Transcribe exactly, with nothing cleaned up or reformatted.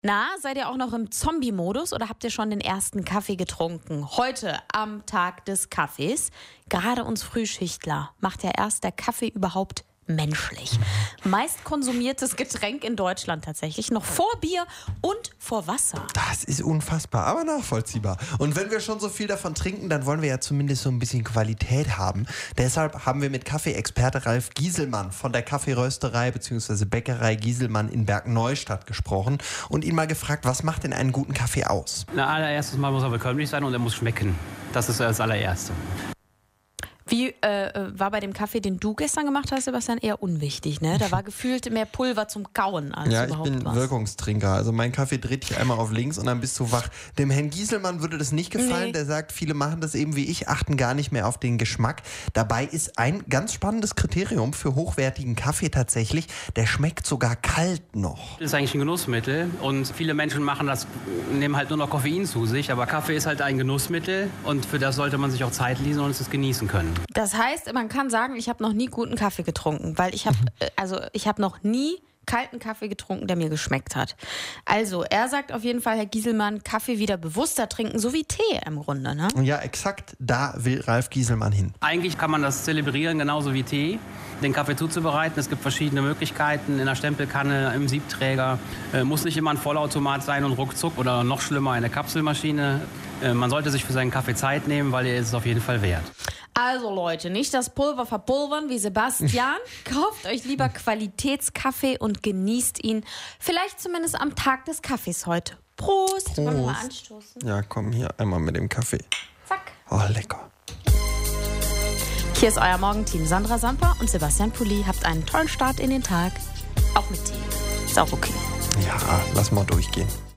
Na, seid ihr auch noch im Zombie-Modus oder habt ihr schon den ersten Kaffee getrunken? Heute am Tag des Kaffees, gerade uns Frühschichtler, macht ja erst der Kaffee überhaupt menschlich. Meist konsumiertes Getränk in Deutschland tatsächlich, noch vor Bier und vor Wasser. Das ist unfassbar, aber nachvollziehbar. Und wenn wir schon so viel davon trinken, dann wollen wir ja zumindest so ein bisschen Qualität haben. Deshalb haben wir mit Kaffeeexperte Ralf Gieselmann von der Kaffeerösterei bzw. Bäckerei Gieselmann in Bergneustadt gesprochen und ihn mal gefragt, was macht denn einen guten Kaffee aus? Na, allererstes Mal muss er bekömmlich sein und er muss schmecken. Das ist das allererste. Wie äh, war bei dem Kaffee, den du gestern gemacht hast, Sebastian, eher unwichtig, ne? Da war gefühlt mehr Pulver zum Kauen als ja, überhaupt ich bin was. Wirkungstrinker. Also mein Kaffee dreht dich einmal auf links und dann bist du wach. Dem Herrn Gieselmann würde das nicht gefallen. Nee. Der sagt, viele machen das eben wie ich, achten gar nicht mehr auf den Geschmack. Dabei ist ein ganz spannendes Kriterium für hochwertigen Kaffee tatsächlich, der schmeckt sogar kalt noch. Das ist eigentlich ein Genussmittel und viele Menschen machen das, nehmen halt nur noch Koffein zu sich, aber Kaffee ist halt ein Genussmittel und für das sollte man sich auch Zeit ließen und es genießen können. Das heißt, man kann sagen, ich habe noch nie guten Kaffee getrunken, weil ich habe, also ich habe noch nie kalten Kaffee getrunken, der mir geschmeckt hat. Also, er sagt auf jeden Fall, Herr Gieselmann, Kaffee wieder bewusster trinken, so wie Tee im Grunde, ne? Ja, exakt, da will Ralf Gieselmann hin. Eigentlich kann man das zelebrieren, genauso wie Tee, den Kaffee zuzubereiten. Es gibt verschiedene Möglichkeiten, in der Stempelkanne, im Siebträger. Äh, muss nicht immer ein Vollautomat sein und ruckzuck oder noch schlimmer eine Kapselmaschine. Äh, man sollte sich für seinen Kaffee Zeit nehmen, weil er ist es auf jeden Fall wert. Also Leute, nicht das Pulver verpulvern wie Sebastian. Kauft euch lieber Qualitätskaffee und genießt ihn. Vielleicht zumindest am Tag des Kaffees heute. Prost! Wollen wir mal anstoßen? Ja, komm, hier einmal mit dem Kaffee. Zack. Oh, lecker. Hier ist euer Morgenteam Sandra Samper und Sebastian Pulli. Habt einen tollen Start in den Tag. Auch mit Tee. Ist auch okay. Ja, lass mal durchgehen.